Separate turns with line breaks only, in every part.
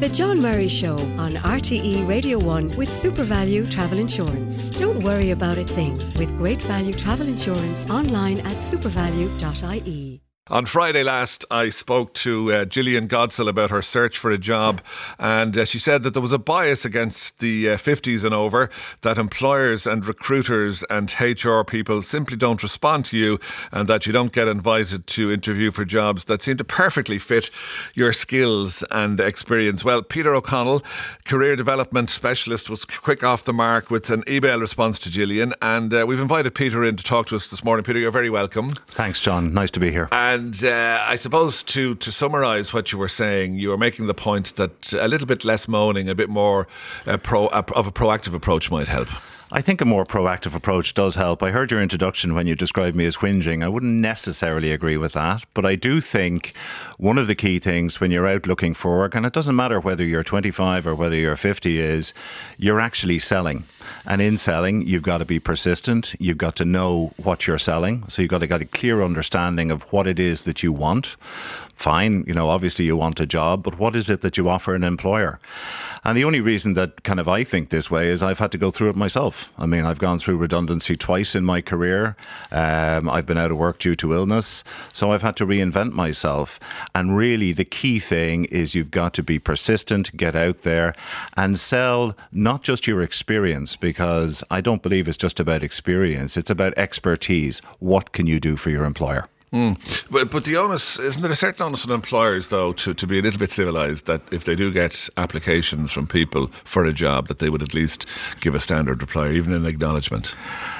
The John Murray Show on RTE Radio 1 with SuperValue Travel Insurance. Don't worry about a thing with great value travel insurance online at supervalue.ie.
On Friday last, I spoke to Gillian Godsill about her search for a job, and she said that there was a bias against the 50s and over, that employers and recruiters and HR people simply don't respond to you, and that you don't get invited to interview for jobs that seem to perfectly fit your skills and experience. Well, Peter O'Connell, career development specialist, was quick off the mark with an email response to Gillian, and we've invited Peter in to talk to us this morning. Peter, you're very welcome.
Thanks, John. Nice to be here.
And I suppose to summarise what you were saying, you were making the point that a little bit less moaning, a bit more of a proactive approach might help.
I think a more proactive approach does help. I heard your introduction when you described me as whinging. I wouldn't necessarily agree with that, but I do think one of the key things when you're out looking for work, and it doesn't matter whether you're 25 or whether you're 50, is you're actually selling. And in selling, you've got to be persistent. You've got to know what you're selling. So you've got to get a clear understanding of what it is that you want. Fine, obviously you want a job, but what is it that you offer an employer? And the only reason that I think this way is I've had to go through it myself. I mean, I've gone through redundancy twice in my career. I've been out of work due to illness. So I've had to reinvent myself. And really the key thing is you've got to be persistent, get out there and sell not just your experience, because I don't believe it's just about experience. It's about expertise. What can you do for your employer?
But the onus, isn't there a certain onus on employers, though, to be a little bit civilised, that if they do get applications from people for a job, that they would at least give a standard reply, even an acknowledgement?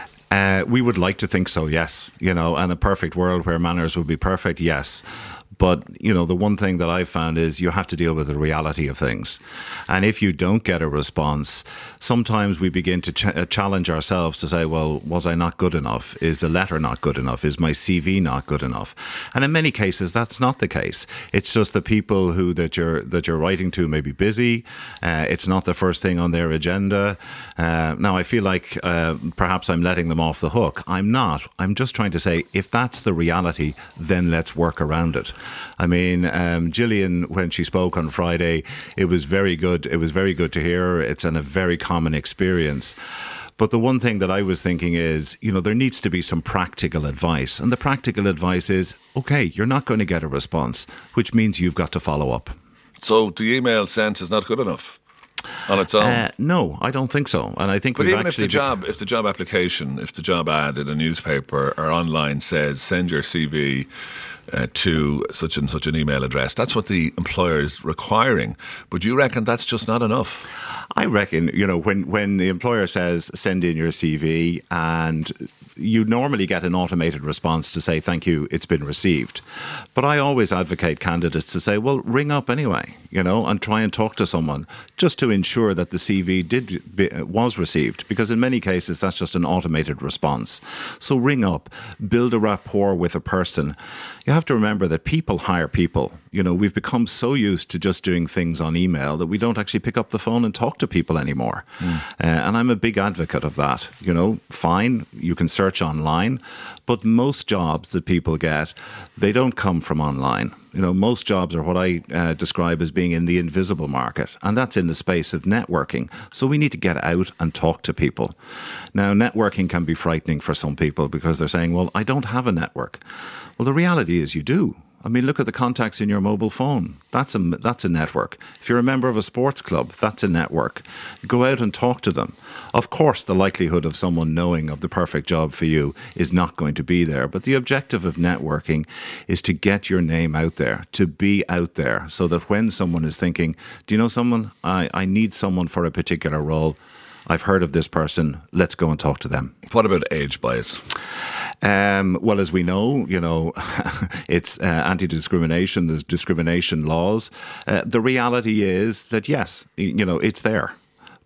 We would like to think so, yes. And a perfect world where manners would be perfect, yes. But, the one thing that I've found is you have to deal with the reality of things. And if you don't get a response, sometimes we begin to challenge ourselves to say, well, was I not good enough? Is the letter not good enough? Is my CV not good enough? And in many cases, that's not the case. It's just the people that you're writing to may be busy. It's not the first thing on their agenda. Now, I feel like perhaps I'm letting them off the hook. I'm not. I'm just trying to say, if that's the reality, then let's work around it. I mean, Gillian, when she spoke on Friday, it was very good. It was very good to hear. It's a very common experience. But the one thing that I was thinking is, there needs to be some practical advice. And the practical advice is, okay, you're not going to get a response, which means you've got to follow up.
So the email sent is not good enough on its own?
No, I don't think so. And I think
but even if the job application, if the job ad in a newspaper or online says, send your CV to such and such an email address, that's what the employer is requiring. But you reckon that's just not enough?
I reckon, when the employer says send in your CV, and you normally get an automated response to say, thank you, it's been received. But I always advocate candidates to say, well, ring up anyway, and try and talk to someone just to ensure that the CV was received, because in many cases that's just an automated response. So ring up, build a rapport with a person. You have to remember that people hire people. We've become so used to just doing things on email that we don't actually pick up the phone and talk to people anymore. And I'm a big advocate of that. Fine, you can search online, but most jobs that people get, they don't come from online. Most jobs are what I describe as being in the invisible market, and that's in the space of networking. So we need to get out and talk to people. Now, networking can be frightening for some people because they're saying, well, I don't have a network. Well, the reality is you do. I mean, look at the contacts in your mobile phone. That's a network. If you're a member of a sports club, that's a network. Go out and talk to them. Of course, the likelihood of someone knowing of the perfect job for you is not going to be there. But the objective of networking is to get your name out there, to be out there, so that when someone is thinking, do you know someone? I need someone for a particular role. I've heard of this person. Let's go and talk to them.
What about age bias?
Well, as we know, it's anti-discrimination. There's discrimination laws. The reality is that, yes, it's there.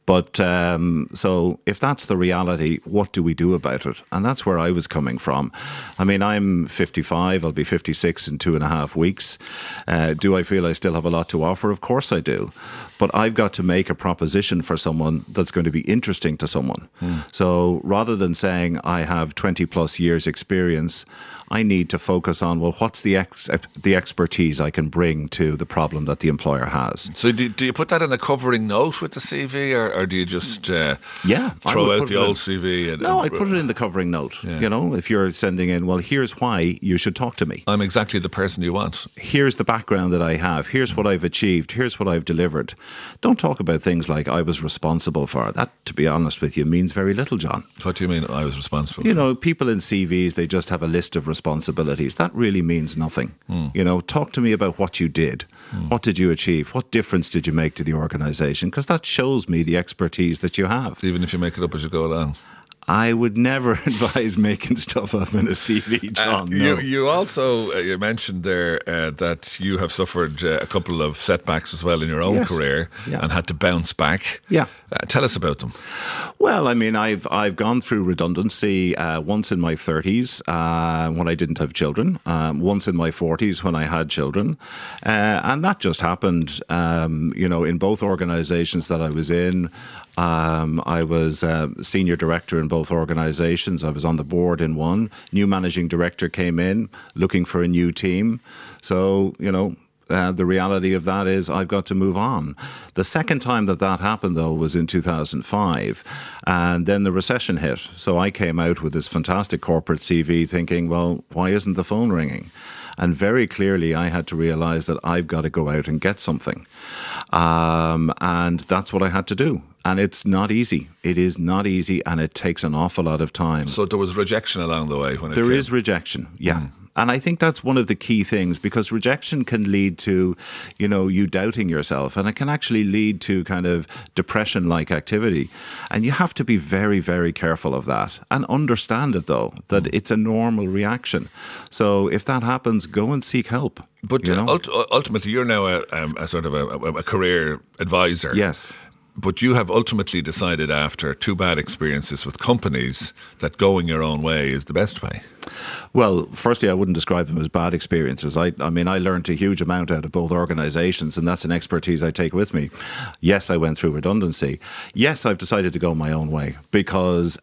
But so if that's the reality, what do we do about it? And that's where I was coming from. I mean, I'm 55, I'll be 56 in 2.5 weeks. Do I feel I still have a lot to offer? Of course I do. But I've got to make a proposition for someone that's going to be interesting to someone. So rather than saying I have 20 plus years experience, I need to focus on, well, what's the expertise I can bring to the problem that the employer has.
So do you put that in a covering note with the CV, or do you just throw out the old CV?
No, I put it in the covering note.
Yeah.
You know, if you're sending in, well, here's why you should talk to me.
I'm exactly the person you want.
Here's the background that I have. Here's what I've achieved. Here's what I've delivered. Don't talk about things like I was responsible for. That, to be honest with you, means very little, John.
What do you mean I was responsible?
You know, people in CVs, they just have a list of responsibilities. That really means nothing. You know, talk to me about what you did. What did you achieve? What difference did you make to the organisation? Because that shows me the expertise that you have.
Even if you make it up as you go along.
I would never advise making stuff up in a CV, John. No.
You also you mentioned there that you have suffered a couple of setbacks as well in your own career and had to bounce back.
Yeah.
Tell us about them.
Well, I mean, I've gone through redundancy once in my 30s when I didn't have children, once in my 40s when I had children, and that just happened. You know, in both organisations that I was in. I was senior director in both organisations. I was on the board in one. New managing director came in looking for a new team. So, you know, the reality of that is I've got to move on. The second time that happened, though, was in 2005. And then the recession hit. So I came out with this fantastic corporate CV thinking, well, why isn't the phone ringing? And very clearly, I had to realise that I've got to go out and get something. And that's what I had to do. And it's not easy. It is not easy, and it takes an awful lot of time.
So there was rejection along the way when it
There
came.
is rejection, yeah. And I think that's one of the key things, because rejection can lead to, you know, you doubting yourself, and it can actually lead to kind of depression-like activity. And you have to be very, very careful of that and understand it, though, that it's a normal reaction. So if that happens, go and seek help.
But ultimately, you're now a sort of a career advisor.
Yes.
But you have ultimately decided after 2 bad experiences with companies that going your own way is the best way.
Well, firstly, I wouldn't describe them as bad experiences. I mean, I learned a huge amount out of both organisations, and that's an expertise I take with me. Yes, I went through redundancy. Yes, I've decided to go my own way because,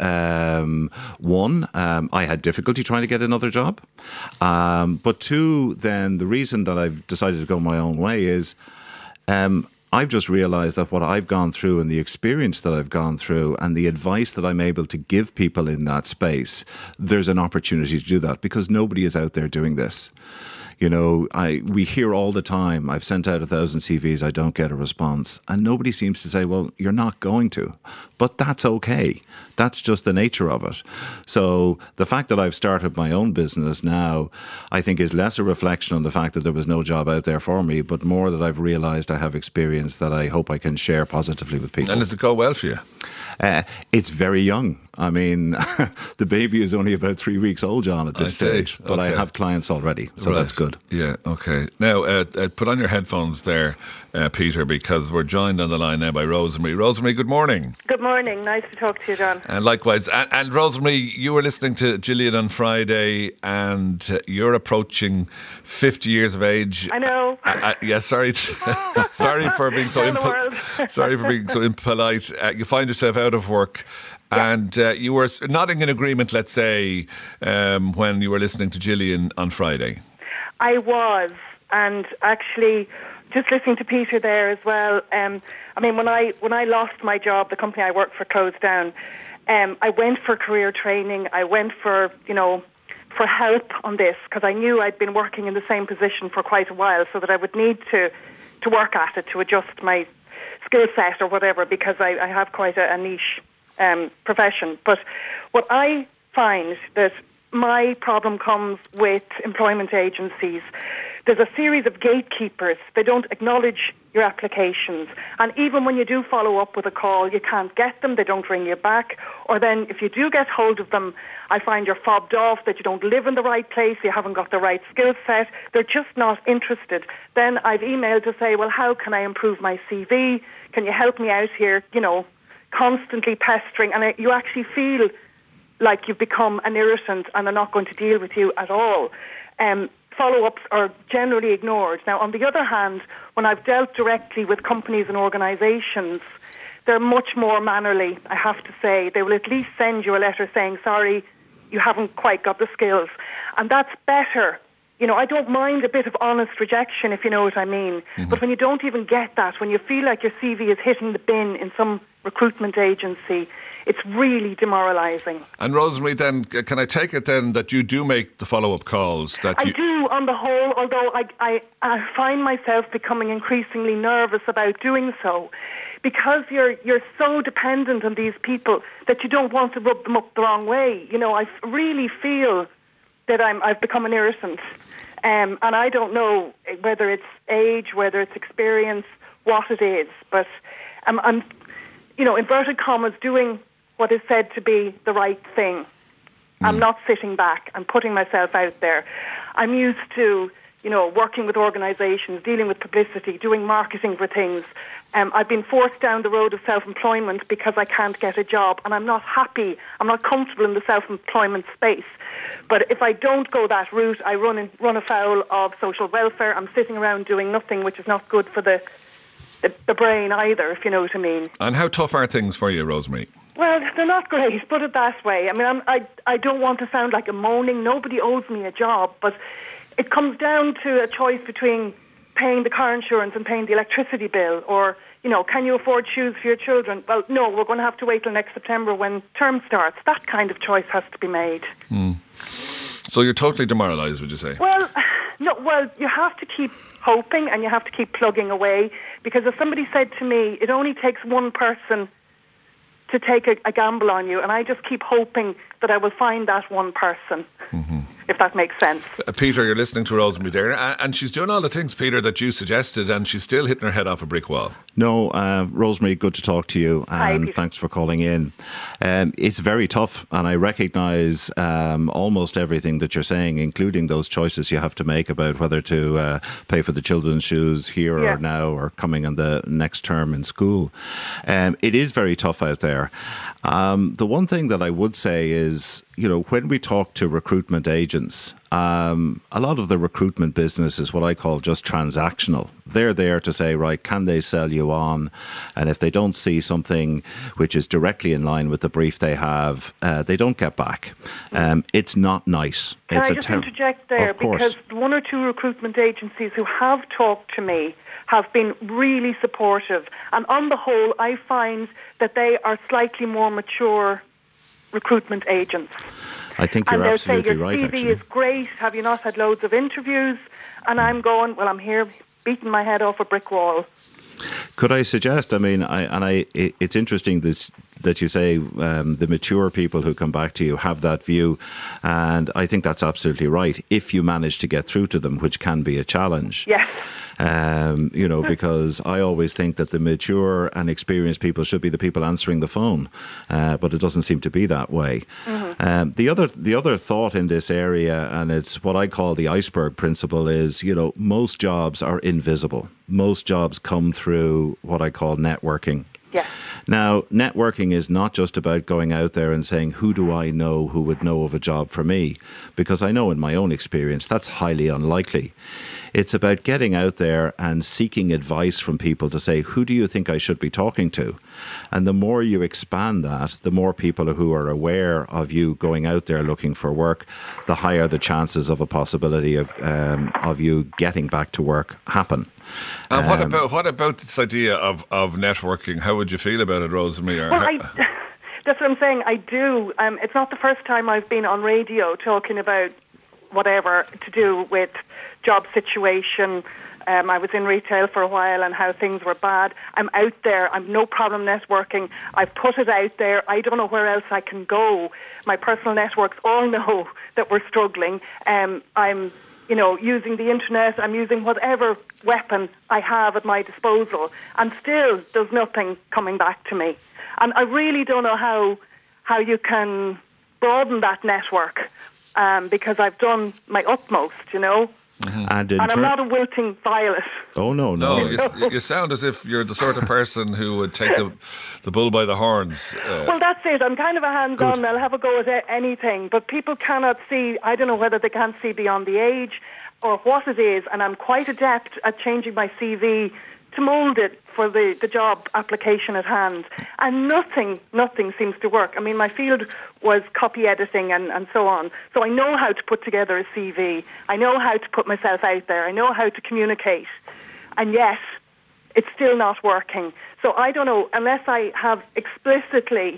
one, I had difficulty trying to get another job. But two, then the reason that I've decided to go my own way is I've just realised that what I've gone through and the experience that I've gone through and the advice that I'm able to give people in that space, there's an opportunity to do that because nobody is out there doing this. You know, we hear all the time, I've sent out 1,000 CVs, I don't get a response. And nobody seems to say, well, you're not going to. But that's okay. That's just the nature of it. So the fact that I've started my own business now, I think is less a reflection on the fact that there was no job out there for me, but more that I've realised I have experience that I hope I can share positively with people.
And does it go well for you?
It's very young. I mean, the baby is only about 3 weeks old, John, at this stage. But I have clients already, so that's good.
Yeah, okay. Now, put on your headphones there, Peter, because we're joined on the line now by Rosemary. Rosemary, good morning.
Good morning. Nice to talk to you, John.
And likewise. And Rosemary, you were listening to Gillian on Friday, and you're approaching 50 years of age.
I know.
Yeah, sorry. Sorry for being so impolite. You find yourself out of work. Yeah. And you were nodding in agreement, let's say, when you were listening to Gillian on Friday. I
was. And actually, just listening to Peter there as well, I mean, when I lost my job, the company I worked for closed down, I went for career training. I went for, for help on this because I knew I'd been working in the same position for quite a while, so that I would need to work at it to adjust my skill set or whatever, because I have quite a niche profession. But what I find that my problem comes with employment agencies. There's a series of gatekeepers. They don't acknowledge your applications. And even when you do follow up with a call, you can't get them. They don't ring you back. Or then if you do get hold of them, I find you're fobbed off, that you don't live in the right place, you haven't got the right skill set. They're just not interested. Then I've emailed to say, well, how can I improve my CV? Can you help me out here? constantly pestering, and you actually feel like you've become an irritant and they're not going to deal with you at all. Follow-ups are generally ignored. Now, on the other hand, when I've dealt directly with companies and organisations, they're much more mannerly, I have to say. They will at least send you a letter saying, sorry, you haven't quite got the skills. And that's better. You know, I don't mind a bit of honest rejection, if you know what I mean. Mm-hmm. But when you don't even get that, when you feel like your CV is hitting the bin in some recruitment agency, it's really demoralising.
And Rosemary, then, can I take it then that you do make the follow-up calls?
I do, on the whole, although I find myself becoming increasingly nervous about doing so, because you're so dependent on these people that you don't want to rub them up the wrong way. You know, I really feel that I've become an irritant. And I don't know whether it's age, whether it's experience, what it is, but I'm, you know, inverted commas, doing what is said to be the right thing. I'm not sitting back. I'm putting myself out there. I'm used to, you know, working with organisations, dealing with publicity, doing marketing for things. I've been forced down the road of self-employment because I can't get a job, and I'm not happy. I'm not comfortable in the self-employment space. But if I don't go that route, I run afoul of social welfare. I'm sitting around doing nothing, which is not good for the brain either, if you know what I mean.
And how tough are things for you, Rosemary?
Well, they're not great, put it that way. I mean, I don't want to sound like a moaning. Nobody owes me a job, but it comes down to a choice between paying the car insurance and paying the electricity bill, or, you know, can you afford shoes for your children? Well, no, we're going to have to wait till next September when term starts. That kind of choice has to be made.
So you're totally demoralised, would you say?
Well, no. Well, you have to keep hoping and you have to keep plugging away, because if somebody said to me, it only takes one person to take a gamble on you, and I just keep hoping that I will find that one person, if that makes sense.
Peter, you're listening to Rosemary there, and she's doing all the things, Peter, that you suggested, and she's still hitting her head off a brick wall.
No, Rosemary, good to talk to you, and
Hi,
thanks for calling in. It's very tough, and I recognise almost everything that you're saying, including those choices you have to make about whether to pay for the children's shoes here or now, or coming on the next term in school. It is very tough out there. The one thing that I would say is, you know, when we talk to recruitment agents, a lot of the recruitment business is what I call just transactional. They're there to say, right, can they sell you on? And if they don't see something which is directly in line with the brief they have, they don't get back. It's not nice.
Can I just interject there?
Of course.
Because one or two recruitment agencies who have talked to me have been really supportive. And on the whole, I find that they are slightly more mature recruitment agents.
I think you're absolutely right,
your CV
actually.
is great. Have you not had loads of interviews? And I'm going, well, I'm here beating my head off a brick wall.
Could I suggest, I mean, it's interesting that you say the mature people who come back to you have that view, and I think that's absolutely right, if you manage to get through to them, which can be a challenge.
Yes.
You know, because I always think that the mature and experienced people should be the people answering the phone, but it doesn't seem to be that way. The other thought in this area, and it's what I call the iceberg principle, is, you know, most jobs are invisible. Most jobs come through what I call networking.
Yeah.
Now, networking is not just about going out there and saying, who do I know who would know of a job for me? Because I know in my own experience that's highly unlikely. It's about getting out there and seeking advice from people to say, who do you think I should be talking to? And the more you expand that, the more people who are aware of you going out there looking for work, the higher the chances of a possibility of you getting back to work happen.
And what about this idea of networking? How would you feel about it, Rosemary?
Well, that's what I'm saying. I do. It's not the first time I've been on radio talking about whatever to do with job situation. I was in retail for a while and how things were bad. I'm out there. I'm no problem networking. I've put it out there. I don't know where else I can go. My personal networks all know that we're struggling. I'm, you know, using the internet. I'm using whatever weapon I have at my disposal, and still there's nothing coming back to me. And I really don't know how you can broaden that network, because I've done my utmost, you know.
And
I'm not a wilting violet.
Oh, no.
No, you sound as if you're the sort of person who would take the bull by the horns.
Well, that's it. I'm kind of a hands-on. I'll have a go at anything. But people cannot see, I don't know whether they can't see beyond the age or what it is, and I'm quite adept at changing my CV to mould it for the job application at hand. And nothing seems to work. I mean, my field was copy editing and so on. So I know how to put together a CV. I know how to put myself out there. I know how to communicate. And yet, it's still not working. So I don't know, unless I have explicitly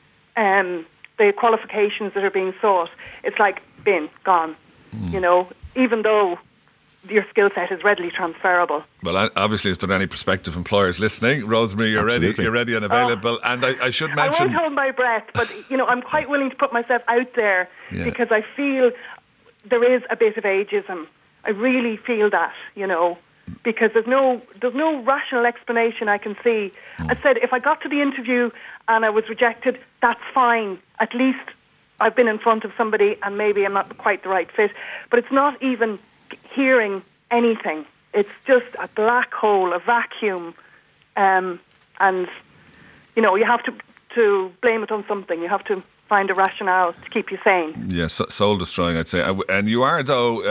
the qualifications that are being sought, it's like, gone, you know, even though your skill set is readily transferable.
Well, obviously, if there are any prospective employers listening, Rosemary, you're ready and available. And I should mention,
I won't hold my breath, but you know, I'm quite willing to put myself out there because I feel there is a bit of ageism. I really feel that, you know, because there's no rational explanation I can see. I said, if I got to the interview and I was rejected, that's fine. At least I've been in front of somebody and maybe I'm not quite the right fit. But it's not even hearing anything. It's just a black hole, a vacuum, and you know, you have to blame it on something. You have to find a rationale to keep you sane.
Yes, soul destroying, I'd say. And you are, though,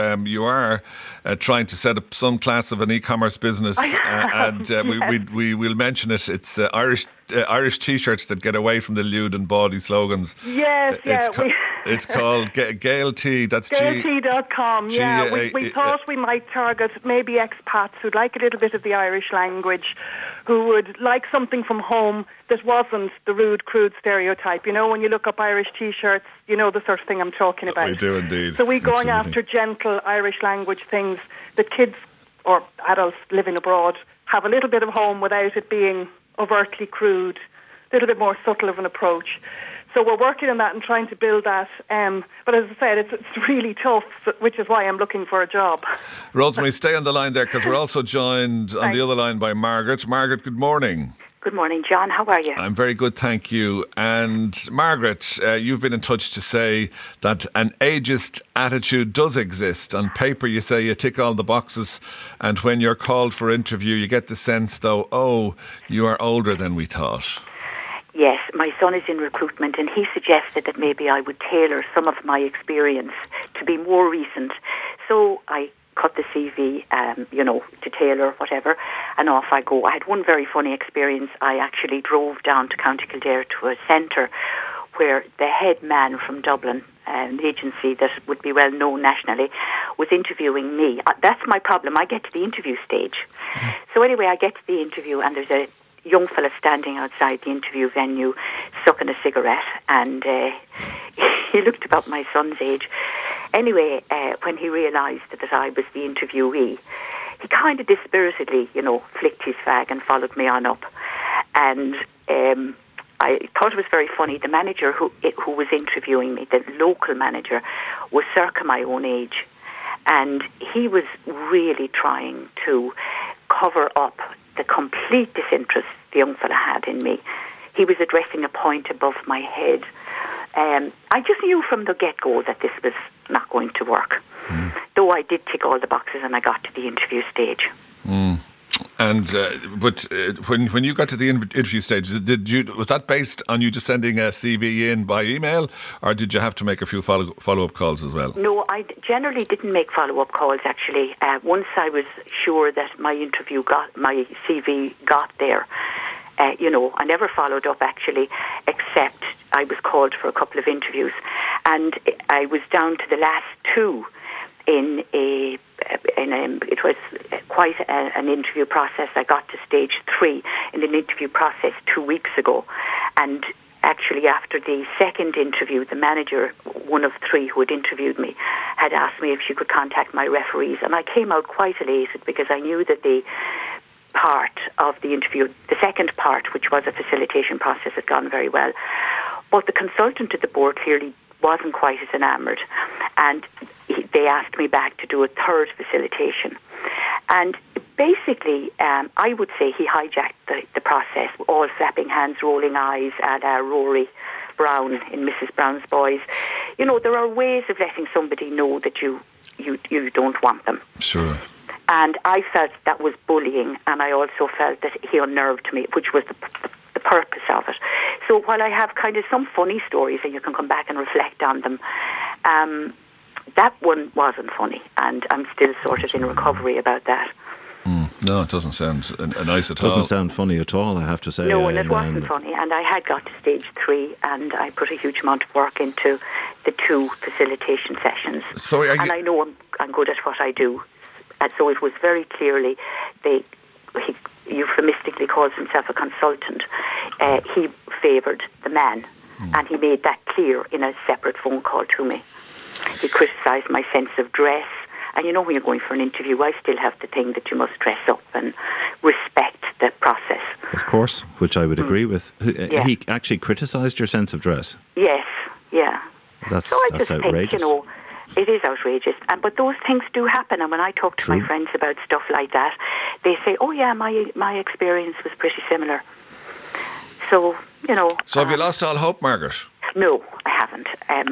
trying to set up some class of an e-commerce business, and we will mention it. It's Irish T-shirts that get away from the lewd and bawdy slogans.
Yes,
it's called Gail T. That's
GailT.com. Yeah, we thought we might target maybe expats who'd like a little bit of the Irish language, who would like something from home that wasn't the rude, crude stereotype. You know, when you look up Irish T-shirts, you know the sort of thing I'm talking about.
We do indeed.
So we're going after gentle Irish language things that kids or adults living abroad have a little bit of home without it being overtly crude, a little bit more subtle of an approach. So we're working on that and trying to build that. But as I said, it's really tough, which is why I'm looking for a job.
Rosemary, stay on the line there because we're also joined on the other line by Margaret. Margaret, good morning.
Good morning, John. How are you?
I'm very good, thank you. And Margaret, you've been in touch to say that an ageist attitude does exist. On paper, you say you tick all the boxes, and when you're called for interview, you get the sense, though, you are older than we thought.
Yes, my son is in recruitment and he suggested that maybe I would tailor some of my experience to be more recent. So I cut the CV, to tailor, whatever, and off I go. I had one very funny experience. I actually drove down to County Kildare to a centre where the head man from Dublin, an agency that would be well known nationally, was interviewing me. That's my problem. I get to the interview stage. So anyway, I get to the interview and there's a young fella standing outside the interview venue sucking a cigarette, and he looked about my son's age. Anyway, when he realised that I was the interviewee, he kind of dispiritedly, flicked his fag and followed me on up. And I thought it was very funny. The manager who was interviewing me, the local manager, was circa my own age, and he was really trying to cover up the complete disinterest the young fella had in me. He was addressing a point above my head. I just knew from the get-go that this was not going to work. Though I did tick all the boxes and I got to the interview stage.
And but when you got to the interview stage, was that based on you just sending a CV in by email, or did you have to make a few follow-up calls as well?
No, I generally didn't make follow-up calls, actually. Once I was sure that my CV got there, I never followed up, actually, except I was called for a couple of interviews. And I was down to the last two it was quite an interview process. I got to stage 3 in an interview process 2 weeks ago. And actually, after the second interview, the manager, one of 3 who had interviewed me, had asked me if she could contact my referees. And I came out quite elated because I knew that the part of the interview, the second part, which was a facilitation process, had gone very well. But the consultant at the board clearly wasn't quite as enamoured. And they asked me back to do a third facilitation. And basically, I would say he hijacked the process, all flapping hands, rolling eyes, at Rory Brown in Mrs. Brown's Boys. There are ways of letting somebody know that you don't want them.
Sure.
And I felt that was bullying, and I also felt that he unnerved me, which was the purpose of it. So while I have kind of some funny stories, and you can come back and reflect on them, that one wasn't funny, and I'm still sort of in recovery about that.
No, it doesn't sound nice at all.
Doesn't sound funny at all, I have to say.
No, and it wasn't funny. And I had got to stage 3, and I put a huge amount of work into the 2 facilitation sessions.
So
and I know I'm good at what I do. And so it was very clearly, he euphemistically calls himself a consultant. He favoured the man, and he made that clear in a separate phone call to me. He criticised my sense of dress. And you know, when you're going for an interview, I still have the thing that you must dress up and respect the process.
Of course, which I would agree with.
Yeah.
He actually criticised your sense of dress.
Yes, yeah.
That's
outrageous.
Think,
you know, it is outrageous. But those things do happen. And when I talk to my friends about stuff like that, they say, oh yeah, my experience was pretty similar. So, you know.
So have you lost all hope, Margaret?
No, I haven't.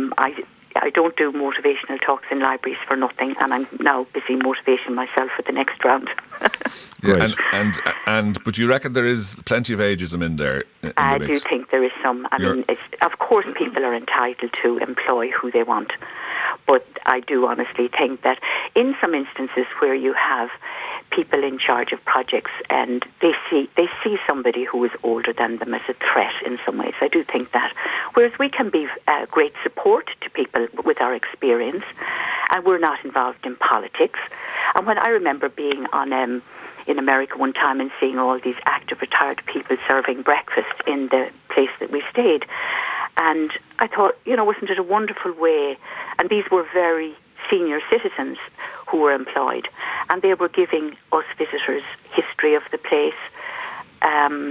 I don't do motivational talks in libraries for nothing, and I'm now busy motivating myself for the next round.
Yeah, but you reckon there is plenty of ageism in there?
I do think there is some. I mean, of course, people are entitled to employ who they want, but I do honestly think that in some instances where you have people in charge of projects and they see somebody who is older than them as a threat in some ways. I do think that. Whereas we can be great support to people with our experience, and we're not involved in politics. And when I remember being on in America one time and seeing all these active retired people serving breakfast in the place that we stayed, and I thought, you know, wasn't it a wonderful way? And these were very senior citizens who were employed, and they were giving us visitors history of the place. And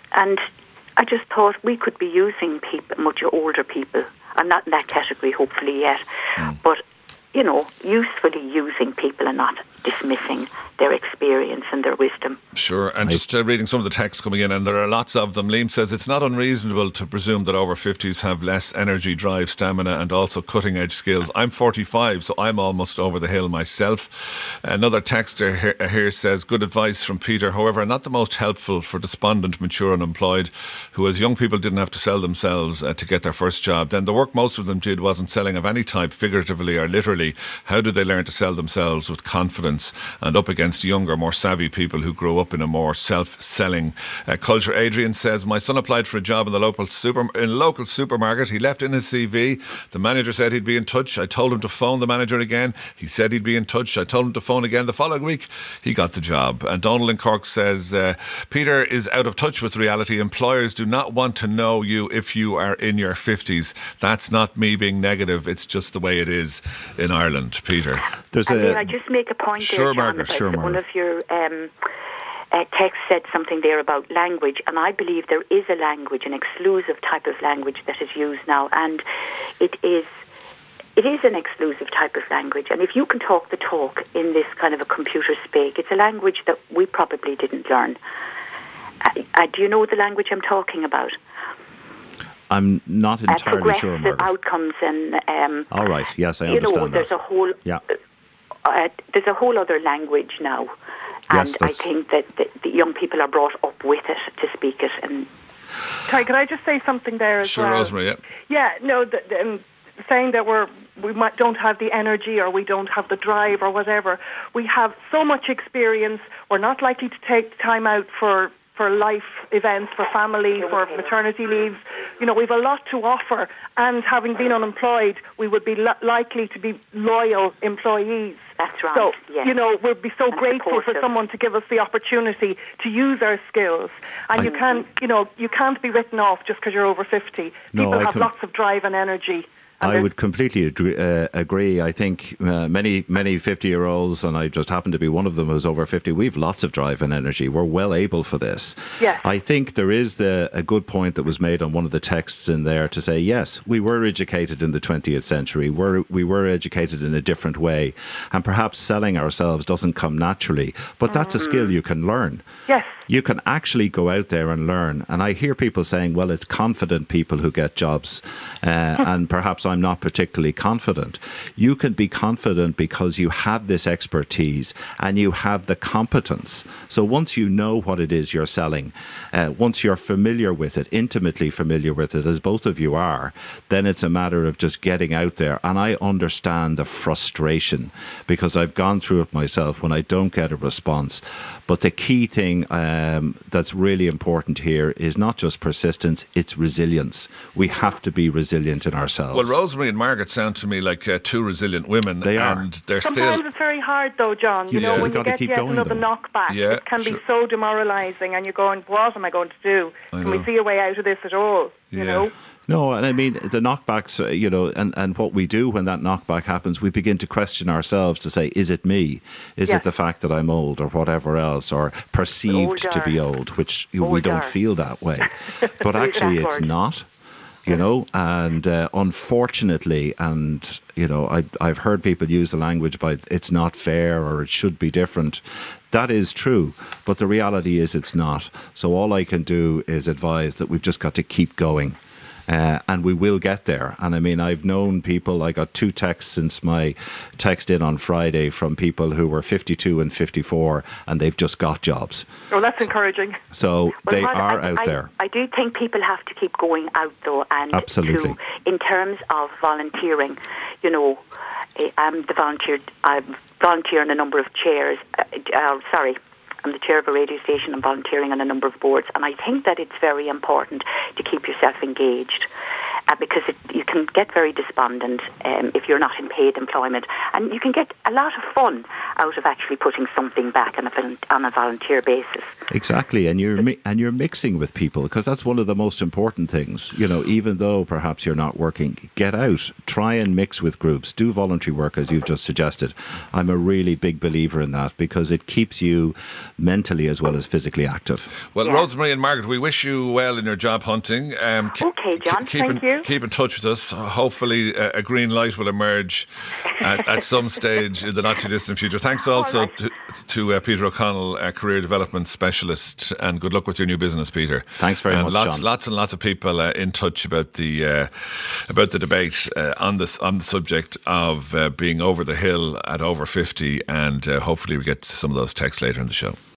I just thought we could be using people, much older people. I'm not in that category, hopefully, yet. But, you know, usefully using people and not dismissing their experience and their wisdom.
Sure, and just reading some of the texts coming in, and there are lots of them. Liam says, it's not unreasonable to presume that over 50s have less energy, drive, stamina, and also cutting-edge skills. I'm 45, so I'm almost over the hill myself. Another texter here says, good advice from Peter, however, not the most helpful for despondent, mature, unemployed, who as young people didn't have to sell themselves to get their first job. Then the work most of them did wasn't selling of any type, figuratively or literally. How did they learn to sell themselves with confidence and up against younger, more savvy people who grew up in a more self-selling culture? Adrian says, my son applied for a job in the local supermarket. He left in his CV. The manager said he'd be in touch. I told him to phone the manager again. He said he'd be in touch. I told him to phone again. The following week, he got the job. And Donald in Cork says, Peter is out of touch with reality. Employers do not want to know you if you are in your 50s. That's not me being negative. It's just the way it is in Ireland, Peter.
I just make a point there, John,
Margaret.
One of your text said something there about language, and I believe there is a language, an exclusive type of language that is used now, and it is an exclusive type of language. And if you can talk the talk in this kind of a computer speak, it's a language that we probably didn't learn. Do you know the language I'm talking about?
I'm not entirely sure, Margaret.
Outcomes and
all right, yes, I understand
there's
that.
a whole there's a whole other language now, and
yes,
I think that the young people are brought up with it to speak it. And
Sorry, could I just say something there as well?
Sure, Rosemary. Yeah.
Yeah, no. Saying that don't have the energy or we don't have the drive or whatever. We have so much experience. We're not likely to take time out for life events, for family, for maternity leaves. You know, we've a lot to offer, and having been unemployed, we would be likely to be loyal employees.
That's right.
So,
yes.
you know, we'd be so grateful for someone to give us the opportunity to use our skills. And you can't be written off just because you're over 50. People have lots of drive and energy.
I would completely agree. I think many 50-year-olds, and I just happen to be one of them who's over 50, we've lots of drive and energy. We're well able for this.
Yes.
I think there is a good point that was made on one of the texts in there to say, yes, we were educated in the 20th century. We were educated in a different way. And perhaps selling ourselves doesn't come naturally. But that's a skill you can learn.
Yes.
You can actually go out there and learn. And I hear people saying, well, it's confident people who get jobs. And perhaps I'm not particularly confident. You can be confident because you have this expertise and you have the competence. So once you know what it is you're selling, once you're familiar with it, intimately familiar with it, as both of you are, then it's a matter of just getting out there. And I understand the frustration because I've gone through it myself when I don't get a response. But the key thing that's really important here is not just persistence, it's resilience. We have to be resilient in ourselves.
Well, Rosemary and Margaret sound to me like two resilient women.
They are.
And they're
Sometimes it's very hard though, John. You know, when you get yet another knockback, it can be so demoralising and you're going, what am I going to do? Can we see a way out of this at all? You know?
No, and I mean, the knockbacks, you know, and what we do when that knockback happens, we begin to question ourselves to say, is it me? Is it the fact that I'm old or whatever else, or perceived to be old, which we don't feel that way. But actually it's not, you know, and unfortunately, and, you know, I've heard people use the language about it's not fair or it should be different. That is true, but the reality is it's not. So all I can do is advise that we've just got to keep going. And we will get there. And I mean, I've known people, I got 2 texts since my text in on Friday from people who were 52 and 54 and they've just got jobs.
Oh, that's encouraging.
So they are out there.
I do think people have to keep going out though. And
absolutely.
In terms of volunteering, you know, I'm volunteering a number of chairs. I'm the chair of a radio station and volunteering on a number of boards, and I think that it's very important to keep yourself engaged because you can get very despondent if you're not in paid employment, and you can get a lot of fun out of actually putting something back on a volunteer basis.
Exactly, and you're mixing with people, because that's one of the most important things. You know, even though perhaps you're not working, get out, try and mix with groups, do voluntary work as you've just suggested. I'm a really big believer in that because it keeps you mentally as well as physically active.
Well, Rosemary and Margaret, we wish you well in your job hunting.
Okay, John, thank you.
Keep in touch with us. Hopefully a green light will emerge at some stage in the not too distant future. Thanks also to Peter O'Connell, Career Development Specialist, and good luck with your new business, Peter.
Thanks very much, John.
Lots and lots of people in touch about the debate on the subject of being over the hill at over 50, and hopefully we get some of those texts later in the show.